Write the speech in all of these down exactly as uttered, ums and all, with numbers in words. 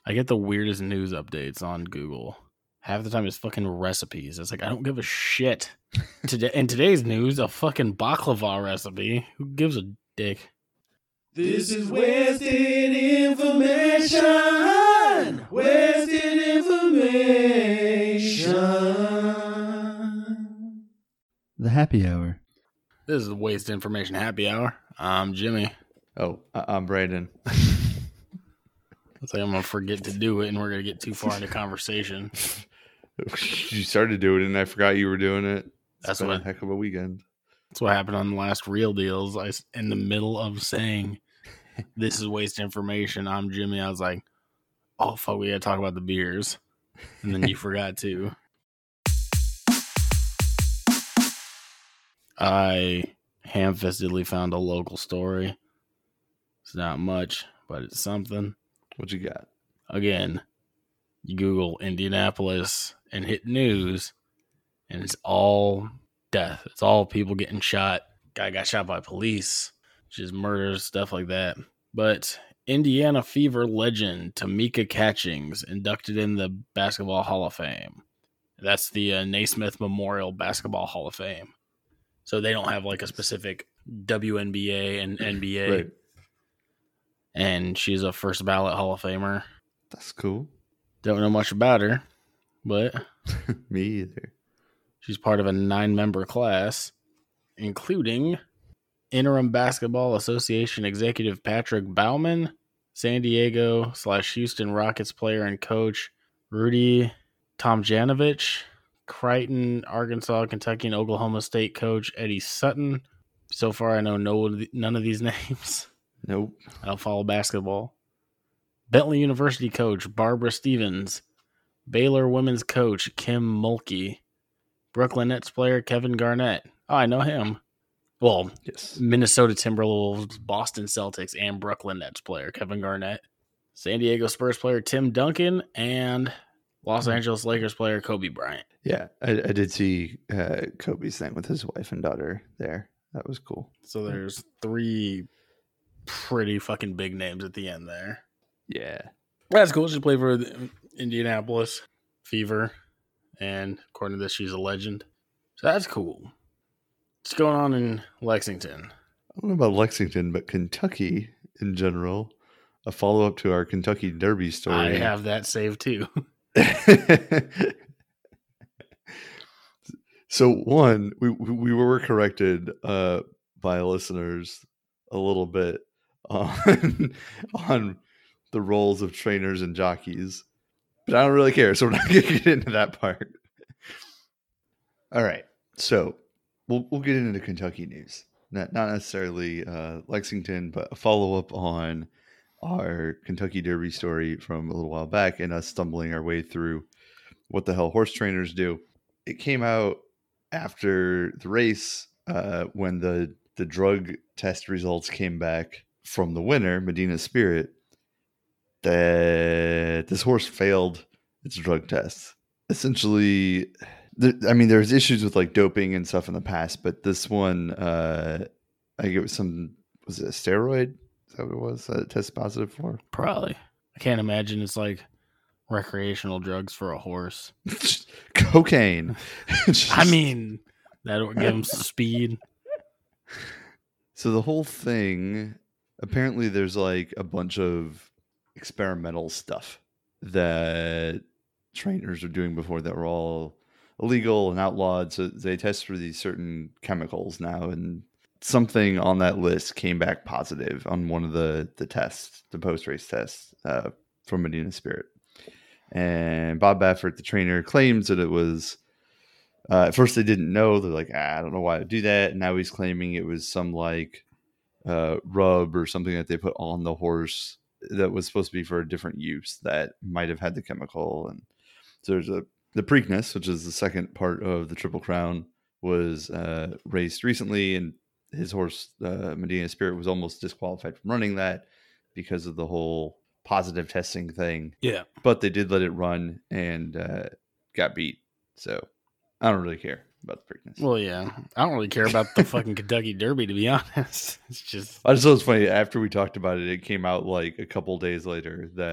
I get the weirdest news updates on Google. Half the time it's fucking recipes. It's like, I don't give a shit. Today in today's news, a fucking baklava recipe. Who gives a dick? This is wasted information. Wasted information. The happy hour. This is the Waste Information Happy Hour. I'm Jimmy. Oh, I- I'm Brandon. It's like I'm going to forget to do it and we're going to get too far into conversation. You started doing it and I forgot you were doing it. It's That's been what- a heck of a weekend. That's what happened on the last Real Deals. I, s- in the middle of saying, this is Waste Information, I'm Jimmy, I was like, oh, fuck, we got to talk about the beers. And then you forgot to. I ham-fistedly found a local story. It's not much, but it's something. What you got? Again, you Google Indianapolis and hit news, and it's all death. It's all people getting shot. Guy got shot by police, just murders, stuff like that. But Indiana Fever legend Tamika Catchings inducted in the Basketball Hall of Fame. That's the uh, Naismith Memorial Basketball Hall of Fame. So they don't have like a specific W N B A and N B A. Right. And she's a first ballot Hall of Famer. That's cool. Don't know much about her, but Me either. she's part of a nine-member class, including Interim Basketball Association executive Patrick Baumann, San Diego slash Houston Rockets player and coach Rudy Tomjanovich, Crichton, Arkansas, Kentucky, and Oklahoma State coach Eddie Sutton. So far, I know no none of these names. Nope. I don't follow basketball. Bentley University coach Barbara Stevens, Baylor women's coach Kim Mulkey, Brooklyn Nets player Kevin Garnett. Oh, I know him. Well, Yes. Minnesota Timberwolves, Boston Celtics, and Brooklyn Nets player Kevin Garnett, San Diego Spurs player Tim Duncan, and Los Angeles Lakers player Kobe Bryant. Yeah, I, I did see uh, Kobe's thing with his wife and daughter there. That was cool. So there's three pretty fucking big names at the end there. Yeah. That's cool. She played for the Indianapolis Fever, and according to this, she's a legend. So that's cool. What's going on in Lexington? I don't know about Lexington, but Kentucky in general. A follow up to our Kentucky Derby story. I have that saved too. So one, we we were corrected uh, by listeners a little bit on on the roles of trainers and jockeys, but I don't really care, so we're not going to get into that part. All right, so we'll we'll get into Kentucky news, not not necessarily uh, Lexington, but a follow up on our Kentucky Derby story from a little while back, and us stumbling our way through what the hell horse trainers do. It came out after the race uh, when the the drug test results came back from the winner, Medina Spirit, that this horse failed its drug test. Essentially, th- I mean, there's issues with like doping and stuff in the past, but this one, uh, I think it was some, was it a steroid? Is that what it was that it tested positive for? Probably. I can't imagine it's like recreational drugs for a horse. Cocaine. I mean, that'll give him some speed. So the whole thing, apparently there's like a bunch of experimental stuff that trainers are doing before that were all illegal and outlawed. So they test for these certain chemicals now, and something on that list came back positive on one of the, the tests, the post-race tests uh, from Medina Spirit. And Bob Baffert, the trainer, claims that it was, uh, at first they didn't know. They're like, ah, I don't know why I do that. And now he's claiming it was some like uh, rub or something that they put on the horse that was supposed to be for a different use that might have had the chemical. And so there's a, the Preakness, which is the second part of the Triple Crown, was uh, raced recently, and his horse, uh, Medina Spirit, was almost disqualified from running that because of the whole positive testing thing. Yeah. But they did let it run and uh, got beat. So I don't really care about the Preakness. Well, yeah. I don't really care about the fucking Kentucky Derby, to be honest. It's just, I just thought it was funny. After we talked about it, it came out like a couple days later that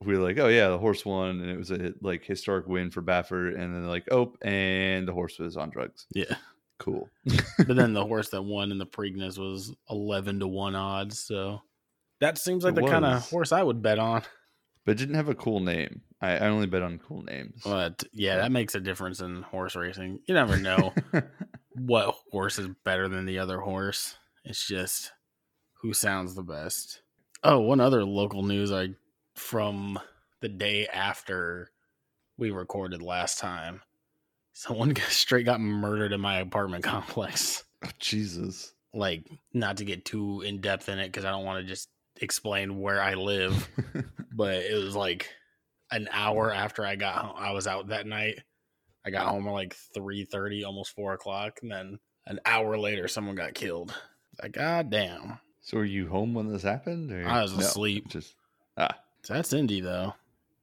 we were like, oh yeah, the horse won, and it was a like historic win for Baffert. And then like, oh, and the horse was on drugs. Yeah. Cool. But then the horse that won in the Preakness was eleven to one odds. So that seems like It the kind of was. horse I would bet on. But it didn't have a cool name. I, I only bet on cool names. But yeah, that makes a difference in horse racing. You never know what horse is better than the other horse. It's just who sounds the best. Oh, one other local news I from the day after we recorded last time. Someone straight got murdered in my apartment complex. Oh, Jesus. Like, not to get too in depth in it because I don't want to just explain where I live, but it was like an hour after I got home. I was out that night. I got home at like three thirty, almost four o'clock, and then an hour later, someone got killed. Like, god damn. So were you home when this happened? Or? I was No, asleep. Just ah. So that's Indy, though.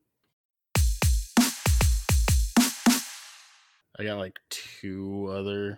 I got like two other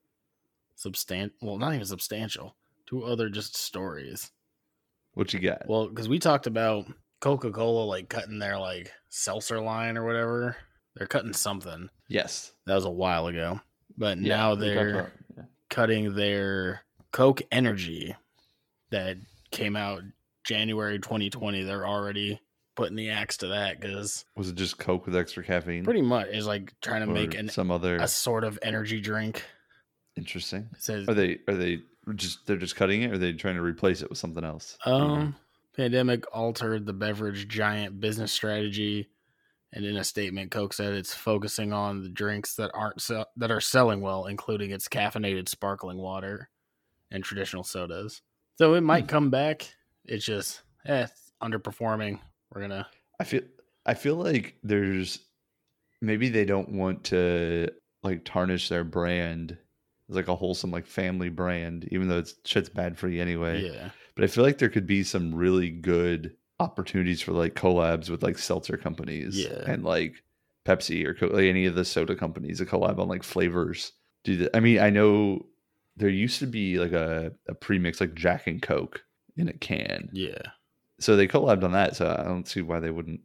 substan well, not even substantial, two other just stories. What you got? Well, because we talked about Coca-Cola like cutting their like seltzer line or whatever. They're cutting something. Yes. That was a while ago. But Yeah, now we talked they're about- yeah. cutting their Coke Energy that came out January twenty twenty. They're already putting the axe to that because Was it just Coke with extra caffeine? pretty much is like trying to Or make an, some other a sort of energy drink. interesting. It says Are they are they just they're just cutting it, or are they trying to replace it with something else? Um, pandemic altered the beverage giant business strategy, and in a statement, Coke said it's focusing on the drinks that aren't sell- that are selling well, including its caffeinated sparkling water and traditional sodas. So it might come back. It's just eh, it's underperforming. We're gonna I feel I feel like there's maybe they don't want to like tarnish their brand as like a wholesome like family brand, even though it's shit's bad for you anyway. yeah But I feel like there could be some really good opportunities for like collabs with like seltzer companies, Yeah. and like Pepsi or Co- like any of the soda companies, a collab on like flavors. Do that. I mean, I know there used to be like a, a premix like Jack and Coke in a can, yeah. so they collabed on that. So I don't see why they wouldn't.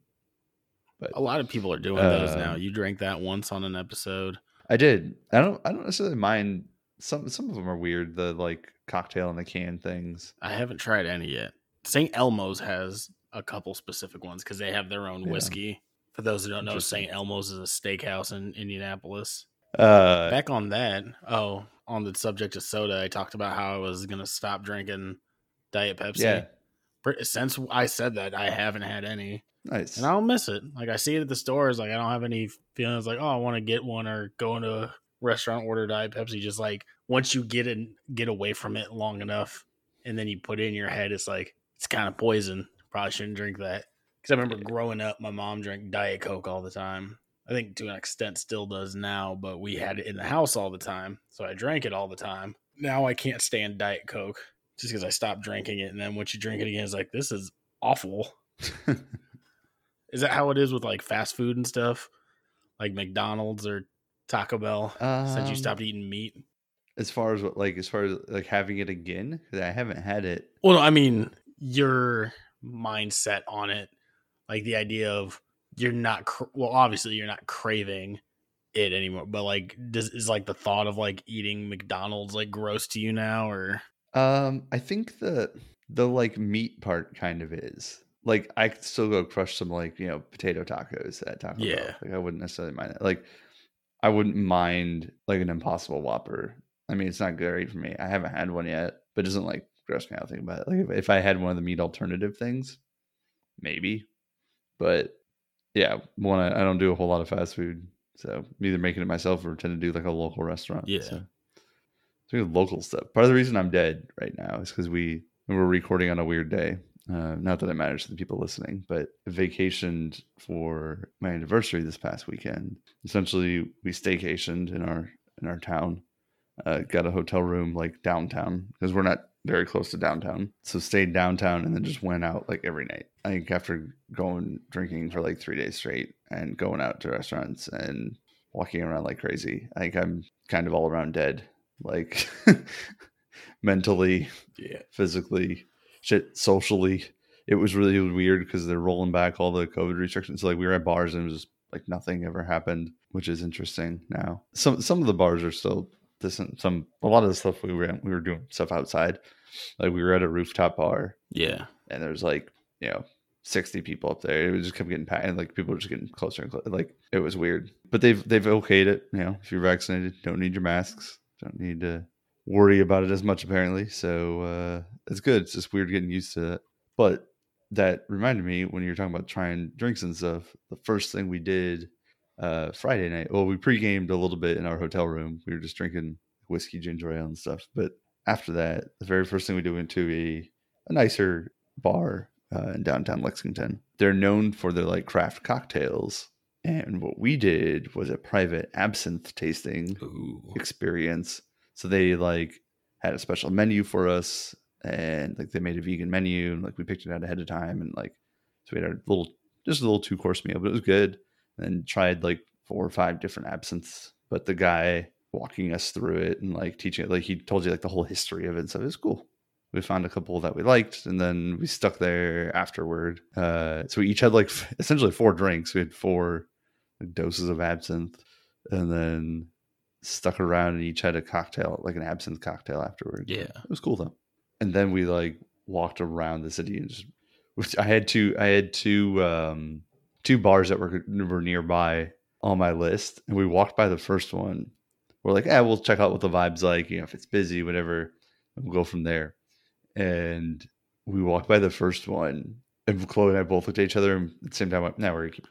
But A lot of people are doing those Um, now. You drank that once on an episode. I did. I don't. I don't necessarily mind. Some some of them are weird. The like cocktail in the can things. I haven't tried any yet. Saint Elmo's has a couple specific ones because they have their own Yeah. whiskey. For those who don't know, Interesting. Saint Elmo's is a steakhouse in Indianapolis. Uh, Back on that, oh, on the subject of soda, I talked about how I was going to stop drinking Diet Pepsi. yeah, Pre- Since I said that, I haven't had any. nice. And I don't miss it. Like, I see it at the stores. Like, I don't have any feelings like, oh, I want to get one or go into a restaurant, order Diet Pepsi. Just like, once you get in, get away from it long enough, and then you put it in your head, it's like, it's kind of poison. Probably shouldn't drink that. Because I remember growing up, my mom drank Diet Coke all the time. I think to an extent still does now, but we had it in the house all the time. So I drank it all the time. Now I can't stand Diet Coke just because I stopped drinking it. And then once you drink it again, it's like, this is awful. Is that how it is with like fast food and stuff? Like McDonald's or Taco Bell since you Um, stopped eating meat? As far as what, like, as far as like having it again, 'cause I haven't had it. Well, I mean, your mindset on it, like the idea of you're not, cr- well, obviously you're not craving it anymore, but like, does is like the thought of like eating McDonald's like gross to you now, or Um, I think the the like meat part kind of is. Like, I could still go crush some like you know potato tacos at Taco Bell. Yeah. Like, I wouldn't necessarily mind that. Like, I wouldn't mind like an Impossible Whopper. I mean, it's not great for me. I haven't had one yet, but it doesn't like gross me out thinking about it. Like, if, if I had one of the meat alternative things, maybe. But yeah, one I, I don't do a whole lot of fast food, so I'm either making it myself or tend to do like a local restaurant. Yeah. So. Speaking of local stuff, part of the reason I'm dead right now is because we we're recording on a weird day. Uh, not that it matters to the people listening, but vacationed for my anniversary this past weekend. Essentially, we staycationed in our in our town. Uh, got a hotel room like downtown because we're not very close to downtown. So stayed downtown and then just went out like every night. I think after going drinking for like three days straight and going out to restaurants and walking around like crazy, I think I'm kind of all around dead. Like mentally, yeah, physically, shit, socially, it was really weird because they're rolling back all the COVID restrictions. So like we were at bars and it was just like nothing ever happened, which is interesting now. Some some of the bars are still decent. Some a lot of the stuff we were at, we were doing stuff outside. Like we were at a rooftop bar. Yeah. And there was like, you know, sixty people up there. It just kept getting packed, and like people were just getting closer and closer. Like it was weird. But they've they've okayed it. You know, if you're vaccinated, don't need your masks. Don't need to worry about it as much apparently. So uh, it's good. It's just weird getting used to it. But that reminded me when you were talking about trying drinks and stuff. The first thing we did uh, Friday night. Well, we pre-gamed a little bit in our hotel room. We were just drinking whiskey, ginger ale, and stuff. But after that, the very first thing we did went to a a nicer bar uh, in downtown Lexington. They're known for their like craft cocktails, and what we did was a private absinthe tasting Ooh. experience. So they like had a special menu for us, and like they made a vegan menu, and like we picked it out ahead of time, and like so we had a little just a little two course meal, but it was good. And tried like four or five different absinthes, but the guy walking us through it and like teaching it, like he told you like the whole history of it, so it was cool. We found a couple that we liked, and then we stuck there afterward. Uh, so we each had like f- essentially four drinks. We had four doses of absinthe, and then stuck around and each had a cocktail, like an absinthe cocktail afterward. Yeah. It was cool though. And then we like walked around the city and just, which I had two, I had two, um, two bars that were, were nearby on my list. And we walked by the first one. We're like, yeah, we'll check out what the vibe's like. You know, if it's busy, whatever, and we'll go from there. And we walked by the first one, and Chloe and I both looked at each other, and at the same time, went, "Now we're gonna keep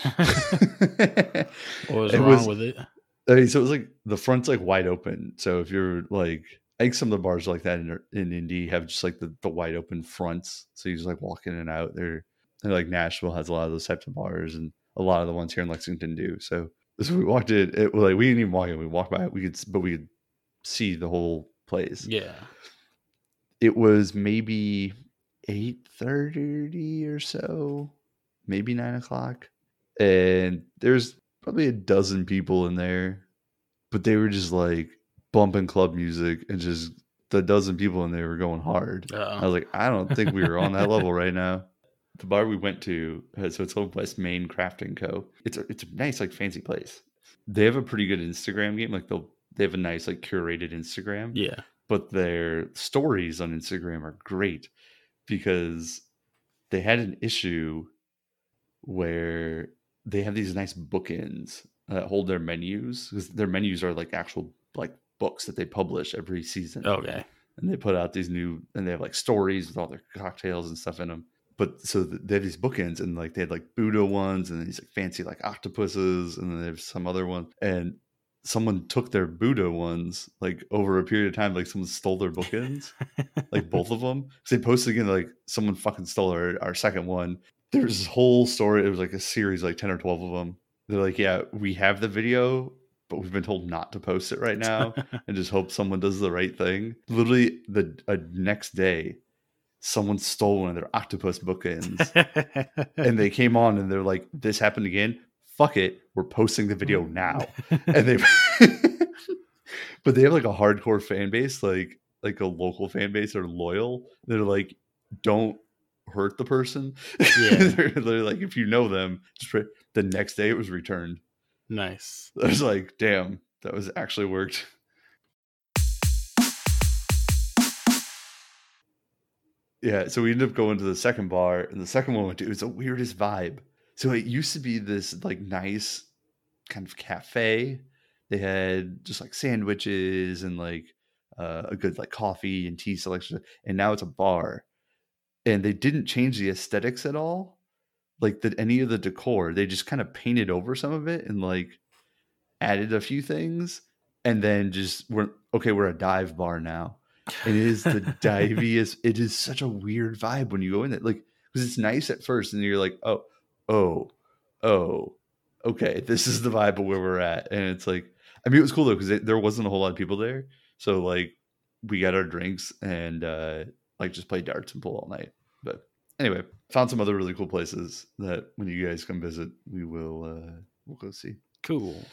going." What was it wrong was, with it? I mean, so it was like the front's like wide open. So if you're like, I think some of the bars like that in, in Indy have just like the, the wide open fronts, so you just like walk in and out. They're, they're like Nashville has a lot of those types of bars, and a lot of the ones here in Lexington do. So, so we walked in. It like we didn't even walk in. We walked by. We could, but we could see the whole place. Yeah. It was maybe eight thirty or so, maybe nine o'clock. And there's probably a dozen people in there, but they were just like bumping club music, and just the dozen people in there were going hard. Uh-oh. I was like, I don't think we were on that level right now. The bar we went to, so it's called West Main Crafting Co. It's a, it's a nice, like fancy place. They have a pretty good Instagram game. Like they'll, they have a nice, like curated Instagram. Yeah. But their stories on Instagram are great because they had an issue where they have these nice bookends that hold their menus, because their menus are like actual like books that they publish every season. Okay. And they put out these new, and they have like stories with all their cocktails and stuff in them. But so they have these bookends, and like they had like Buddha ones, and these like fancy like octopuses, and then they have some other one. And someone took their Buddha ones like over a period of time, like someone stole their bookends, like both of them. So they posted again, like someone fucking stole our, our second one. There's this whole story. It was like a series, like ten or twelve of them. They're like, yeah, we have the video, but we've been told not to post it right now, and just hope someone does the right thing. Literally the uh, next day, someone stole one of their octopus bookends, and they came on and they're like, this happened again. Fuck it, we're posting the video now. And they but they have like a hardcore fan base, like like a local fan base. They're loyal. They're like, don't hurt the person. Yeah. they're, they're like, if you know them, just re- the next day it was returned. Nice. I was like, damn, that was actually worked. Yeah, so we ended up going to the second bar, and the second one went to, it was the weirdest vibe. So it used to be this like nice kind of cafe. They had just like sandwiches and like uh, a good like coffee and tea selection, and now it's a bar. And they didn't change the aesthetics at all, like the, any of the decor. They just kind of painted over some of it and like added a few things, and then just we're okay. We're a dive bar now. It is the diviest. It is such a weird vibe when you go in there, like because it's nice at first, and you're like, oh. Oh, oh, okay. This is the vibe of where we're at. And it's like, I mean, it was cool though, because there wasn't a whole lot of people there. So like we got our drinks and uh, like just played darts and pool all night. But anyway, found some other really cool places that when you guys come visit, we will uh, we'll go see. Cool.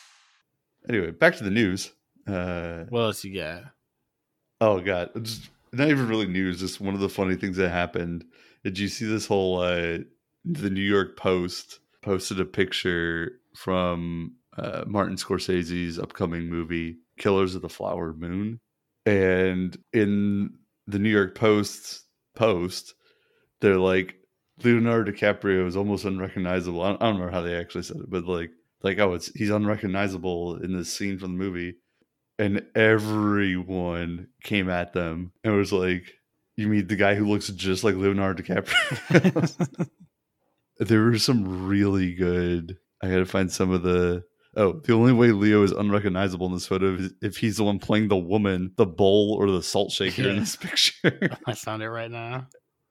Anyway, back to the news. Uh, What else you got? oh God. Just, not even really news, just one of the funny things that happened. Did you see this whole, uh, the New York Post posted a picture from uh, Martin Scorsese's upcoming movie, Killers of the Flower Moon. And in the New York Post post, they're like, Leonardo DiCaprio is almost unrecognizable. I don't, I don't remember how they actually said it, but like, like, oh, it's he's unrecognizable in this scene from the movie. And everyone came at them and was like, you mean the guy who looks just like Leonardo DiCaprio? There were some really good. I got to find some of the. Oh, the only way Leo is unrecognizable in this photo is if he's the one playing the woman, the bowl, or the salt shaker Yeah. in this picture. I found it right now.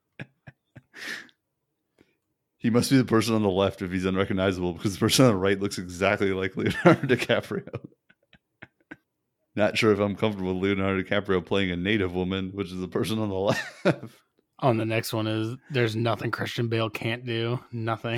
He must be the person on the left if he's unrecognizable, because the person on the right looks exactly like Leonardo DiCaprio. Not sure if I'm comfortable with Leonardo DiCaprio playing a native woman, which is the person on the left. On the next one is there's nothing Christian Bale can't do. Nothing.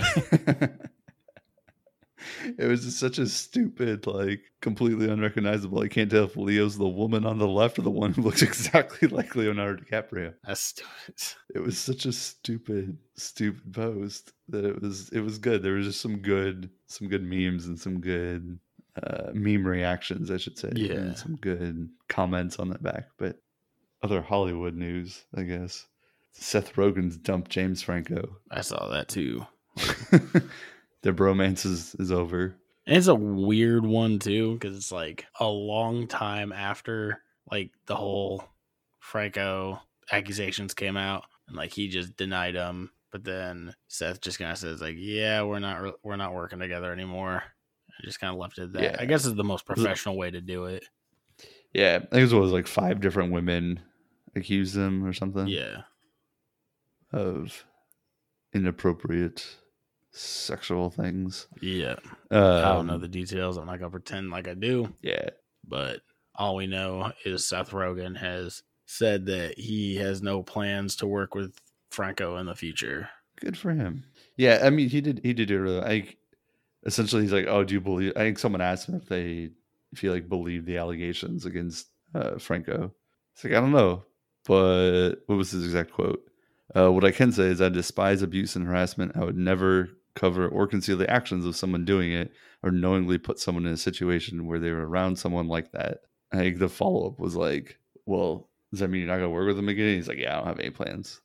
It was just such a stupid, like, completely unrecognizable. I can't tell if Leo's the woman on the left or the one who looks exactly like Leonardo DiCaprio. That's stupid. It was such a stupid, stupid post that it was it was good. There was just some good some good memes and some good uh, meme reactions, I should say. Yeah. And some good comments on the back. But other Hollywood news, I guess. Seth Rogen's dumped James Franco. I saw that too. Their bromance is, is over. And it's a weird one too, because it's like a long time after like the whole Franco accusations came out, and like he just denied them. But then Seth just kind of says like, "Yeah, we're not re- we're not working together anymore." I just kind of left it at that. Yeah. I guess is the most professional way to do it. Yeah, I think it was like five different women accused him or something. Yeah. Of inappropriate sexual things. Yeah. Um, I don't know the details. I'm not gonna pretend like I do. Yeah. But all we know is Seth Rogen has said that he has no plans to work with Franco in the future. Good for him. Yeah, I mean, he did. He did it. Really, I essentially, he's like, "Oh, do you believe?" I think someone asked him if they, if he like believed the allegations against uh, Franco. It's like, I don't know, but what was his exact quote? Uh, what I can say is I despise abuse and harassment. I would never cover or conceal the actions of someone doing it or knowingly put someone in a situation where they were around someone like that. I think the follow up was like, well, does that mean you're not going to work with him again? He's like, yeah, I don't have any plans.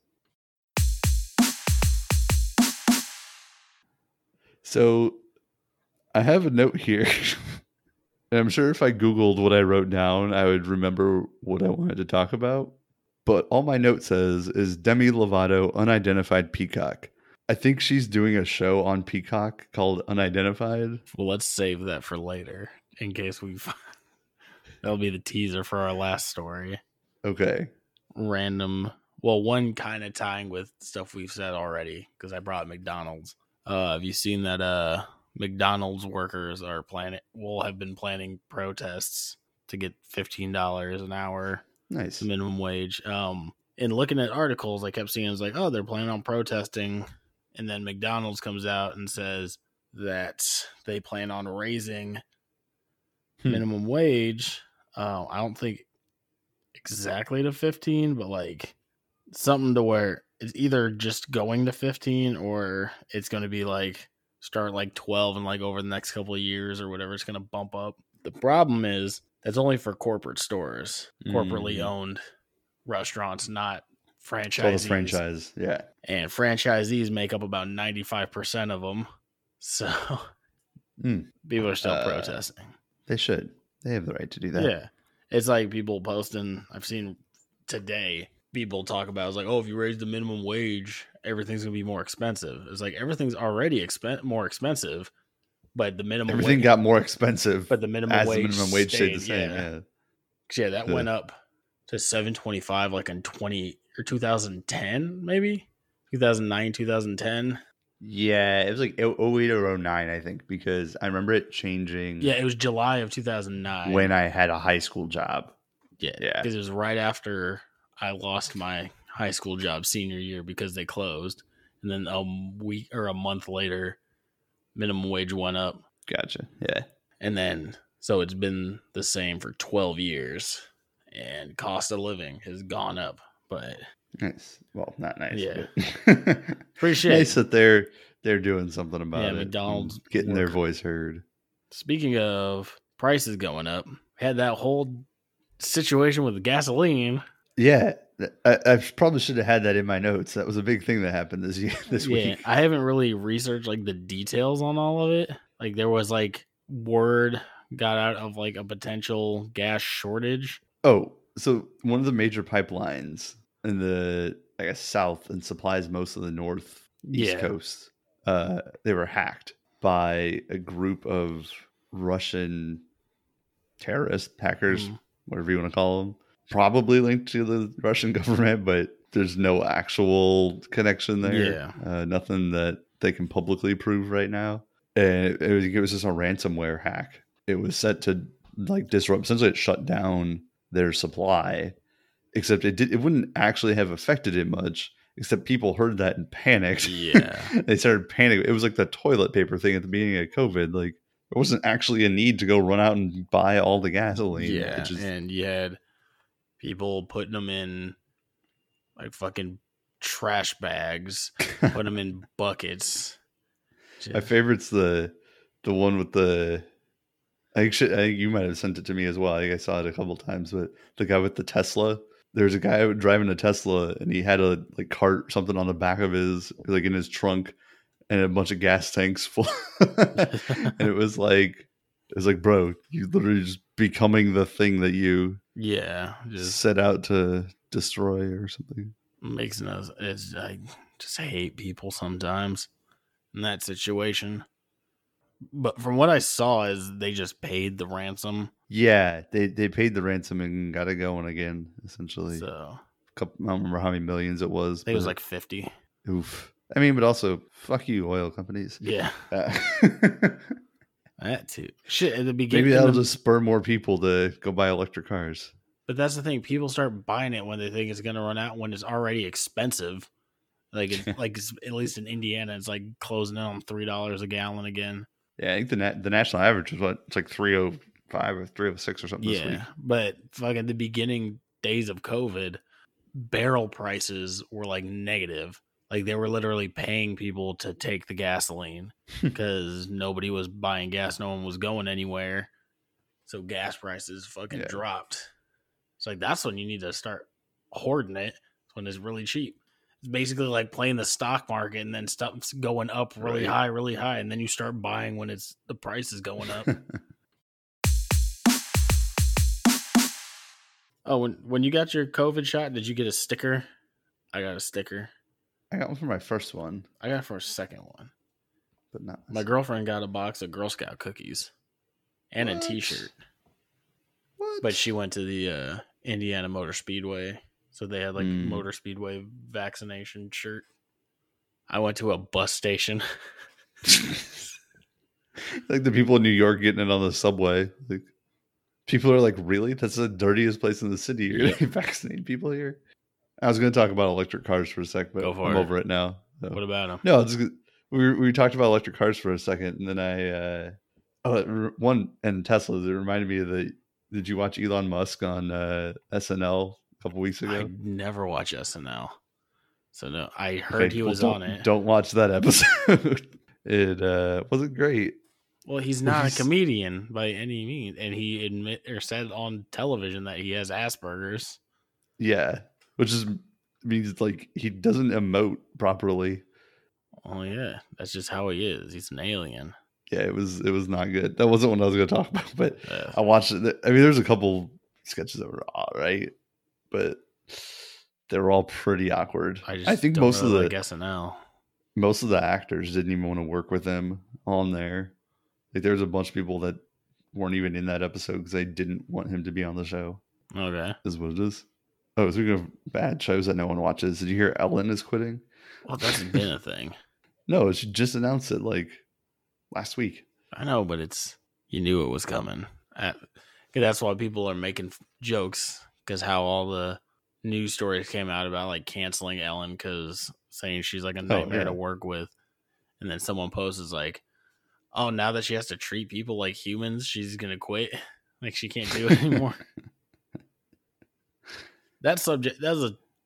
So I have a note here. And I'm sure if I Googled what I wrote down, I would remember what I wanted to talk about. But all my note says is Demi Lovato, unidentified peacock. I think she's doing a show on Peacock called Unidentified. Well, let's save that for later in case we find... That'll be the teaser for our last story. Okay. Random. Well, one kind of tying with stuff we've said already because I brought McDonald's. Uh, have you seen that uh, McDonald's workers are planning, will have been planning protests to get fifteen dollars an hour. Nice. The minimum wage. Um, and looking at articles, I kept seeing it was like, oh, they're planning on protesting. And then McDonald's comes out and says that they plan on raising Hmm. minimum wage. Uh, I don't think exactly to fifteen, but like something to where it's either just going to fifteen or it's going to be like start like twelve and like over the next couple of years or whatever. It's going to bump up. The problem is that's only for corporate stores, corporately Mm. owned restaurants, not It's all the franchisees. franchise. Yeah. And franchisees make up about ninety-five percent of them. So Mm. people are still Uh, protesting. They should. They have the right to do that. Yeah. It's like people posting, I've seen today, people talk about, it's like, oh, if you raise the minimum wage, everything's going to be more expensive. It's like everything's already expen- more expensive, but the minimum Everything wage, got more expensive but the minimum as wage, the minimum wage stayed the stayed, same. Yeah. Yeah. Yeah, that Ugh. went up to seven twenty-five like in twenty or two thousand ten, maybe two thousand nine, two thousand ten. Yeah, it was like oh eight or oh nine, I think, because I remember it changing Yeah, it was July of two thousand nine. when I had a high school job. Yeah, Yeah. because it was right after I lost my high school job senior year because they closed, and then a week or a month later, minimum wage went up, Gotcha. Yeah. and then so it's been the same for twelve years, and cost of living has gone up But Nice. Well, not nice. Yeah. But Appreciate nice it. that they're they're doing something about Yeah, it. and McDonald's getting their work. voice heard. Speaking of prices going up, had that whole situation with gasoline. Yeah, I, I probably should have had that in my notes. That was a big thing that happened this year, this Yeah, week. I haven't really researched like the details on all of it. Like there was like word got out of like a potential gas shortage. Oh, so one of the major pipelines in the I guess south and supplies most of the north east Yeah. coast. Uh, they were hacked by a group of Russian terrorists, hackers, Mm. whatever you want to call them. Probably linked to the Russian government, but there's no actual connection there. Yeah. Uh, nothing that they can publicly prove right now. And it was, it was just a ransomware hack. It was set to like disrupt. Essentially, it shut down their supply. Except it did. It wouldn't actually have affected it much. Except people heard that and panicked. Yeah. They started panicking. It was like the toilet paper thing at the beginning of COVID. Like there wasn't actually a need to go run out and buy all the gasoline. Yeah, It just- and you had people putting them in like fucking trash bags, put them in buckets. My Just- favorite's the the one with the. I think, shit, I think you might have sent it to me as well. I think I saw it a couple times, but the guy with the Tesla. There's a guy driving a Tesla, and he had a like cart something on the back of his, like in his trunk, and a bunch of gas tanks full. And it was like, it was like, bro, you literally just becoming the thing that you yeah, just set out to destroy or something. makes no. It's I just hate people sometimes in that situation. But from what I saw, is they just paid the ransom. Yeah, they they paid the ransom and got it going again. Essentially, So couple, I don't remember how many millions it was. I think it was but- like fifty. oof. I mean, but also, fuck you, oil companies. Yeah, Uh, that too. Shit at the beginning. maybe that'll just spur more people to go buy electric cars. But that's the thing. People start buying it when they think it's going to run out when it's already expensive. Like, it's, like it's, at least in Indiana, it's like closing in on three dollars a gallon again. Yeah, I think the na- the national average is what it's like three oh five or three oh six or something this week. Yeah, but fuck at the beginning days of COVID, barrel prices were like negative. Like they were literally paying people to take the gasoline because nobody was buying gas. No one was going anywhere. So gas prices fucking Yeah. dropped. It's like, that's when you need to start hoarding it when it's really cheap. It's basically like playing the stock market and then stuff's going up really Right. high, really high. And then you start buying when it's the price is going up. Oh, when, when you got your COVID shot, did you get a sticker? I got a sticker. I got one for my first one, I got it for a second one. but not My girlfriend got a box of Girl Scout cookies and What? a t-shirt, What? but she went to the uh, Indiana Motor Speedway, so they had like Mm. Motor Speedway vaccination shirt. I went to a bus station. like the people in New York getting it on the subway. Like people are like, really? That's the dirtiest place in the city. You're Yep. gonna vaccinate people here? I was going to talk about electric cars for a sec, but Go for I'm it. over it now. So. What about them? No, it's good. we we talked about electric cars for a second, and then I uh, oh it re- one and Teslas. It reminded me of the. Did you watch Elon Musk on uh, S N L a couple weeks ago? I never watch S N L, so no. I heard Okay, he well, was don't- on it. Don't watch that episode. it uh, wasn't great. Well, he's Well, not he's- a comedian by any means, and he admit or said on television that he has Asperger's. Yeah, which is means like he doesn't emote properly. Oh yeah, that's just how he is. He's an alien. Yeah, it was it was not good. That wasn't what I was going to talk about, but Uh, I watched it. I mean, there's a couple sketches that were all right, but they were all pretty awkward. I I, just think don't most of really the like S N L. most of the actors didn't even want to work with him on there. Like there was a bunch of people that weren't even in that episode because they didn't want him to be on the show. Okay. Is what it is. Oh, speaking of bad shows that no one watches, did you hear Ellen is quitting? Well, that's been a thing. No, she just announced it like last week. I know, but it's you knew it was coming. Uh, 'cause that's why people are making f- jokes because how all the news stories came out about like canceling Ellen because saying she's like a nightmare yeah. to work with, and then someone posts is like, "Oh, now that she has to treat people like humans, she's gonna quit. Like she can't do it anymore." That subject that's a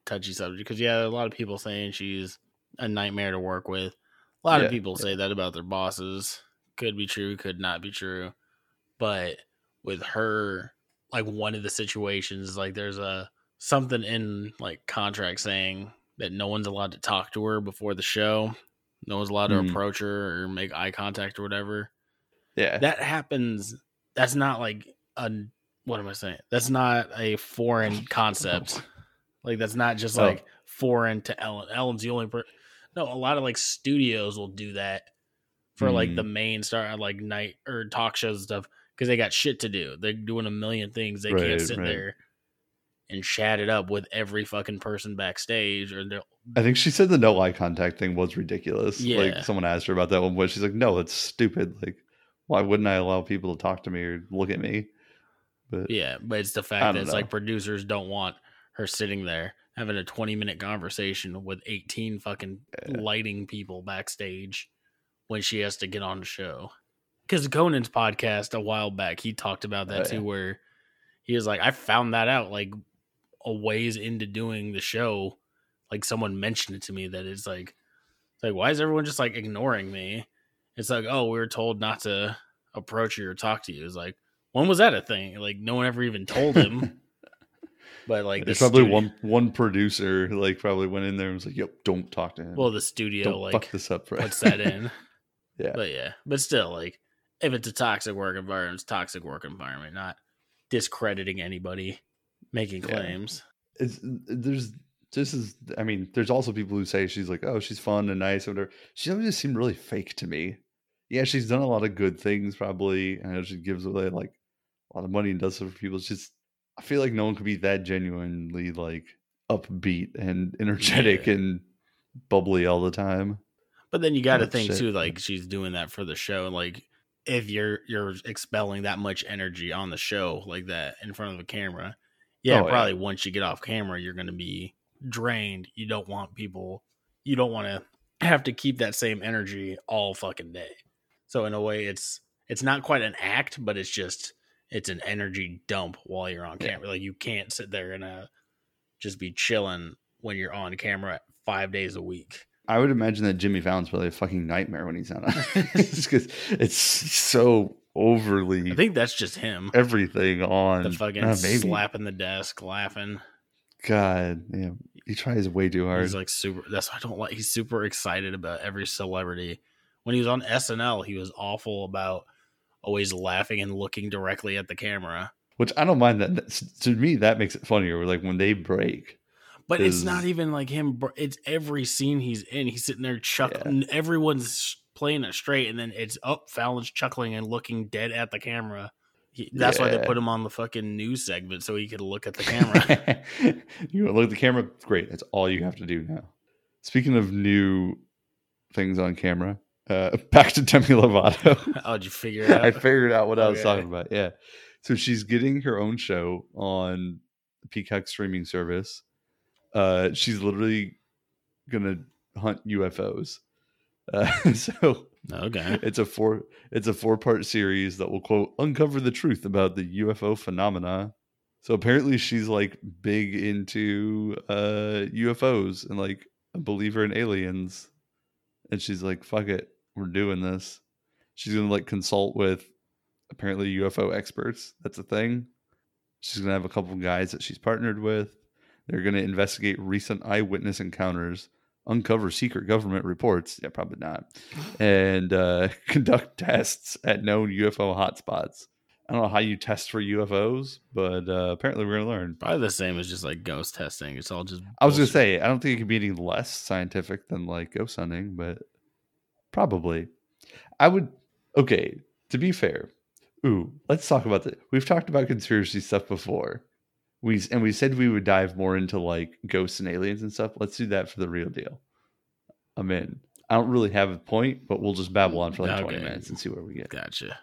touchy subject because yeah, a lot of people saying she's a nightmare to work with. A lot Yeah, of people yeah. say that about their bosses. Could be true, could not be true. But with her, like one of the situations, like there's a something in like contract saying that no one's allowed to talk to her before the show. No one's allowed to Mm. approach her or make eye contact or whatever. Yeah. That happens. That's not like a what am I saying? That's not a foreign concept. Like that's not just like Oh. foreign to Ellen. Ellen's the only person. No, a lot of like studios will do that for like Mm. the main star like night or talk shows and stuff because they got shit to do. They're doing a million things. They Right, can't sit right. there and chat it up with every fucking person backstage or they'll I think she said the no eye contact thing was ridiculous. Yeah. Like someone asked her about that one point. She's like, no, it's stupid. Like, why wouldn't I allow people to talk to me or look at me? But Yeah, but it's the I fact that don't it's know. like producers don't want her sitting there having a twenty minute conversation with eighteen fucking Yeah. lighting people backstage when she has to get on the show. Because Conan's podcast a while back, he talked about that Oh, too, yeah. where he was like, I found that out like a ways into doing the show. Like someone mentioned it to me that it's like, it's like, why is everyone just like ignoring me? It's like, oh, we were told not to approach you or talk to you. It's like, when was that a thing? Like no one ever even told him. But like There's the probably studio- one one producer like probably went in there and was like, "Yep, don't talk to him. Well, the studio don't like fuck this up." Right? puts that in. Yeah. But yeah, but still, like if it's a toxic work environment, it's a toxic work environment, not discrediting anybody making Yeah. claims. It's there's this is I mean, there's also people who say she's like, "Oh, she's fun and nice," or whatever. She always just seemed really fake to me. Yeah, she's done a lot of good things, probably. I know she gives away like a lot of money and does stuff for people. It's just I feel like no one could be that genuinely like upbeat and energetic Yeah. and bubbly all the time. But then you got to Oh, think shit. too, like she's doing that for the show. Like if you're you're expelling that much energy on the show like that in front of the camera, yeah, Oh, yeah. probably once you get off camera, you're going to be drained. You don't want people. You don't want to have to keep that same energy all fucking day. So in a way, it's it's not quite an act, but it's just it's an energy dump while you're on Yeah. camera. Like you can't sit there and uh, just be chilling when you're on camera five days a week. I would imagine that Jimmy Fallon's probably a fucking nightmare when he's on because it's so overly I think that's just him. everything on The fucking Uh, maybe. slapping the desk, laughing. God, yeah, he tries way too hard. He's like super. That's why I don't like. He's super excited about every celebrity. When he was on S N L, he was awful about always laughing and looking directly at the camera. Which I don't mind that. That's- to me, that makes it funnier. Like when they break, But it's Is- not even like him. br- It's every scene he's in. He's sitting there chuckling. Everyone's playing it straight, and then it's up. Fallon's chuckling and looking dead at the camera. He, that's why they Yeah. put him on the fucking news segment so he could look at the camera. you look at the camera. Great, that's all you have to do now. Speaking of new things on camera, uh, back to Demi Lovato. Oh, did you figure it out? I figured out what I was Okay. talking about. Yeah. So she's getting her own show on the Peacock streaming service. Uh, she's literally gonna hunt U F Os. Uh, so Okay. it's a four it's a four part series that will quote uncover the truth about the U F O phenomena. So apparently she's like big into uh, U F Os and like a believer in aliens. And she's like, fuck it, we're doing this. She's gonna like consult with apparently U F O experts. That's a thing. She's gonna have a couple guys that she's partnered with. They're gonna investigate recent eyewitness encounters, uncover secret government reports. Yeah, probably not. And uh, conduct tests at known U F O hotspots. I don't know how you test for U F Os, but uh, apparently we're gonna learn. Probably the same as just like ghost testing. It's all just. I was gonna bullshit. say I don't think it could be any less scientific than like ghost hunting, but probably. I would. Okay, to be fair, ooh, let's talk about that. We've talked about conspiracy stuff before. We and we said we would dive more into like ghosts and aliens and stuff. Let's do that for the real deal. I'm in. I don't really have a point, but we'll just babble on for like twenty Okay. minutes and see where we get. Gotcha.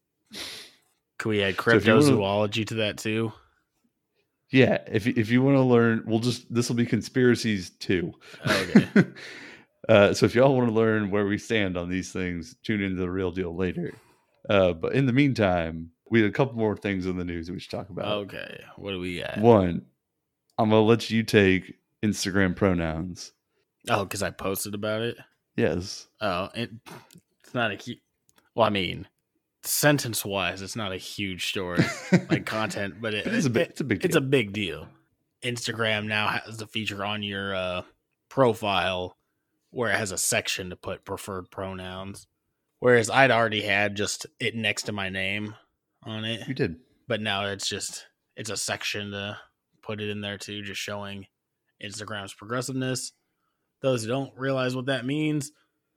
Can we add So if you wanna- cryptozoology to that too? Yeah, if if you want to learn, we'll just this will be conspiracies too. Okay. uh, so if y'all want to learn where we stand on these things, tune into the real deal later. Uh, but in the meantime, we had a couple more things in the news that we should talk about. Okay. What do we got? One, I'm gonna let you take Instagram pronouns. Oh, because I posted about it. Yes. Oh, it, it's not a huge. Well, I mean, sentence wise, it's not a huge story, like content, but it, It is a big- it's a big It's a deal. big deal. Instagram now has the feature on your uh, profile where it has a section to put preferred pronouns, whereas I'd already had just it next to my name on it, You did. but now it's just it's a section to put it in there too, just showing Instagram's progressiveness. Those who don't realize what that means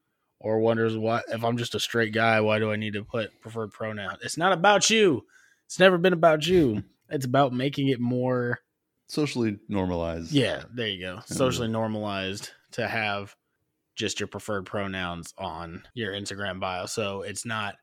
or wonders why, if I'm just a straight guy, why do I need to put preferred pronoun? It's not about you. It's never been about you. It's about making it more, Socially normalized. yeah, there you go. Socially normalized to have just your preferred pronouns on your Instagram bio. So it's not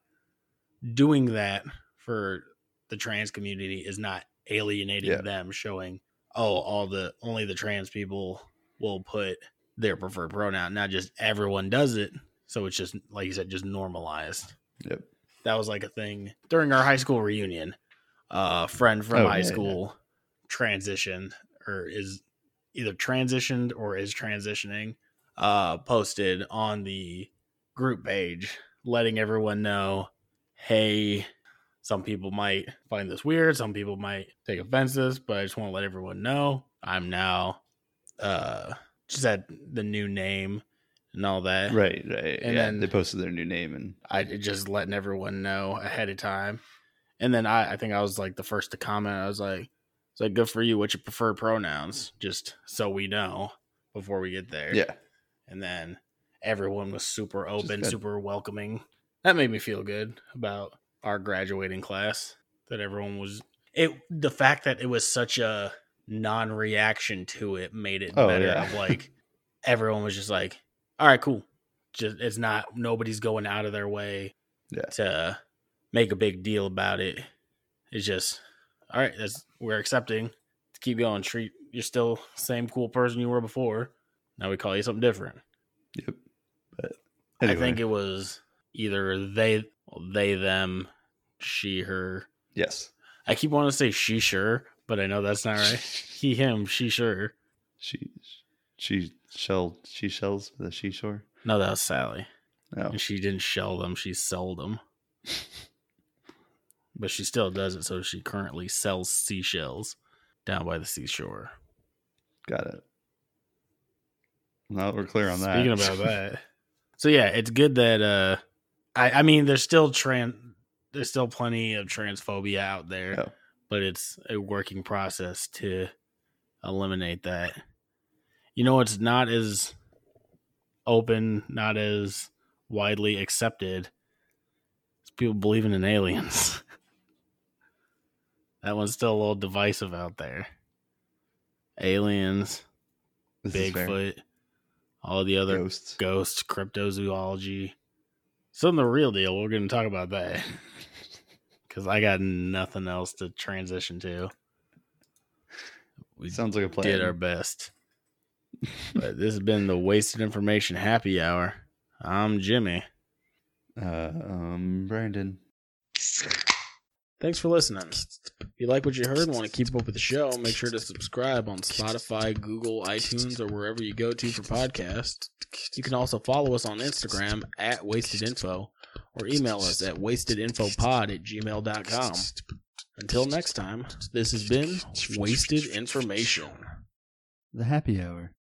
doing that for the trans community is not alienating Yeah. them, showing, oh, all the only the trans people will put their preferred pronoun, not just everyone does it. So it's just, like you said, just normalized. Yep. That was like a thing during our high school reunion. Uh, a friend from Oh, high yeah, school transitioned or is either transitioned or is transitioning, uh, posted on the group page letting everyone know, hey, some people might find this weird. Some people might take offense to this, but I just want to let everyone know I'm now, uh, just had the new name and all that. Right, right. And yeah, then- they posted their new name and I just letting everyone know ahead of time. And then I, I think I was like the first to comment. I was like, it's like, good for you. What's your preferred pronouns? Just so we know before we get there. yeah. And then everyone was super open, good. super welcoming. That made me feel good about our graduating class. That everyone was it. The fact that it was such a non-reaction to it made it Oh, better. yeah. Of like everyone was just like, all right, cool. Just it's not nobody's going out of their way Yeah. to make a big deal about it. It's just all right. That's we're accepting to keep going. Treat you're still same cool person you were before. Now we call you something different. Yep. But I anyway, think it was either they, they, them, she, her. yes. I keep wanting to say she, sure, but I know that's not right. He, him, she, sure. She she shelled she shells the she shore. No, that was Sally. No. And she didn't shell them; she sold them. But she still does it, so she currently sells seashells down by the seashore. Got it. Now that we're clear on that. Speaking about that, so yeah, it's good that uh, I I mean, there's still trans, there's still plenty of transphobia out there, Oh. but it's a working process to eliminate that. You know, it's not as open, not as widely accepted. It's people believing in aliens. That one's still a little divisive out there. Aliens, This is fair. Bigfoot, all the other Ghosts. ghosts, cryptozoology. Some of the real deal. We're going to talk about that because I got nothing else to transition to. We Sounds like a plan. did our best. But this has been the Wasted Information Happy Hour. I'm Jimmy. Uh, um, Brandon. Thanks for listening. If you like what you heard and want to keep up with the show, make sure to subscribe on Spotify, Google, iTunes, or wherever you go to for podcasts. You can also follow us on Instagram at WastedInfo or email us at wastedinfopod at gmail dot com. Until next time, this has been Wasted Information. The happy hour.